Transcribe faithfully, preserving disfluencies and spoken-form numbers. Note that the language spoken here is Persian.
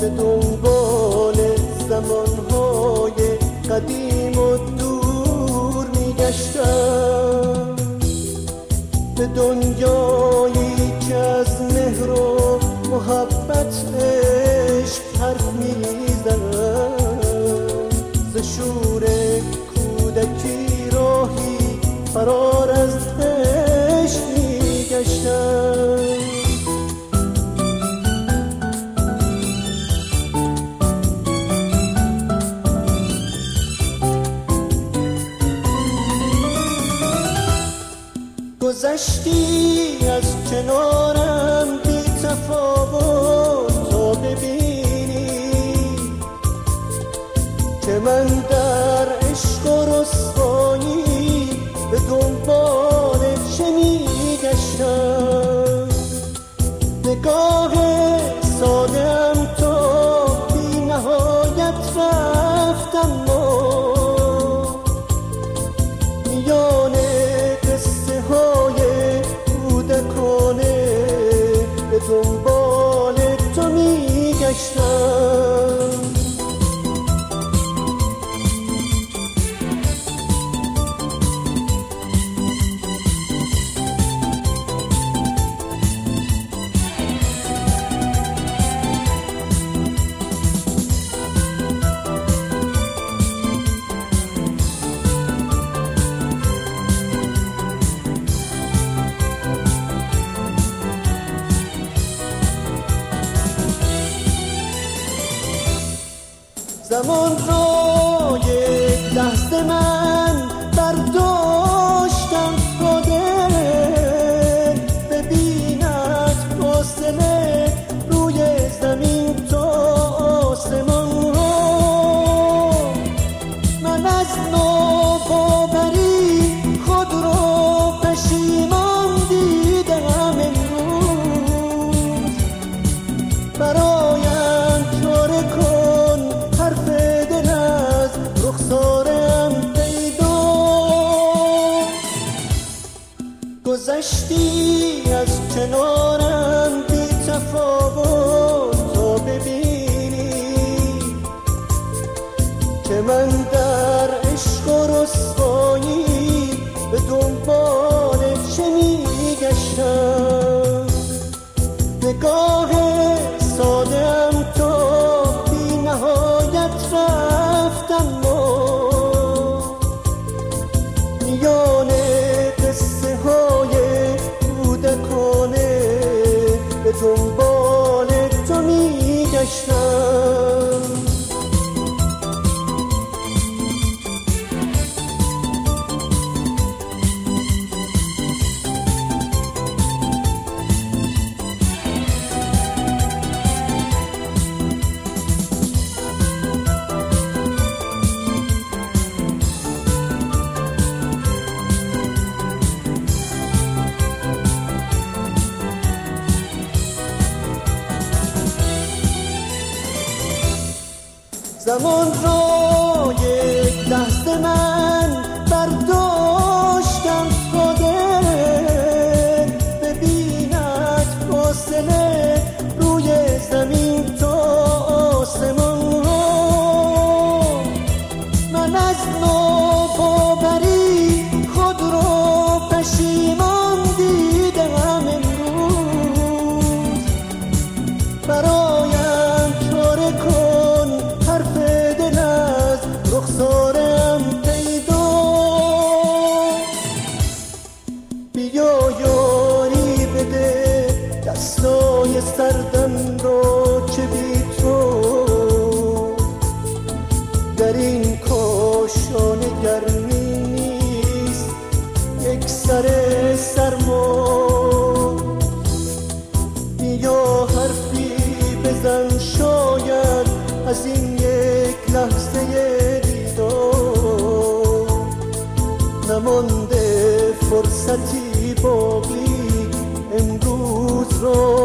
به دنبال زمانهای قدیم و دور میگشتم، به دنیایی که از مهر و محبت عشق حرف میزنم، ز شور کودکی راهی فرار از عشق میگشتم. گذشتی از کنارم بی تفاوت تا ببینی که من در عشق و رسوایی به دنبال چه میگشتم. نگاه ساده‌ام تا بی نهایت رفت، اما میان قصه های کودکانه به دنبال تو میگشتم. زمان را یک لحظه من برداشتم خودت، ببیند فاصله روی زمین تا آسمان ها. من از ناباوری خود را پشیمان دیدم امروز، برایم چاره کن حرف دل از رخسارم پیدا. گذشتی از کنارم بی تفاوت تا ببینی که من در عشق و رسوایی به دنبال چه میگشتم. نگاه ساده‌ام تا بی نهایت رفت، اما میان قصه های کودکانه به دنبال تو میگشتم. زمان را یک لحظه من برداشتم خودت، ببیند فاصله روی زمین تا آسمان ها. من از ناباوری خود را پشیمان دیدم امروز، برایم چاره کن حرف دل از رخسارم پیدا. بیا یاری بده دستای سردم را که بی تو در این کاشانه گرمی نیست یک سر سرما. بیا حرفی بزن شاید از این یک لحظه دیدار نمانده فرصتی باقی امروز را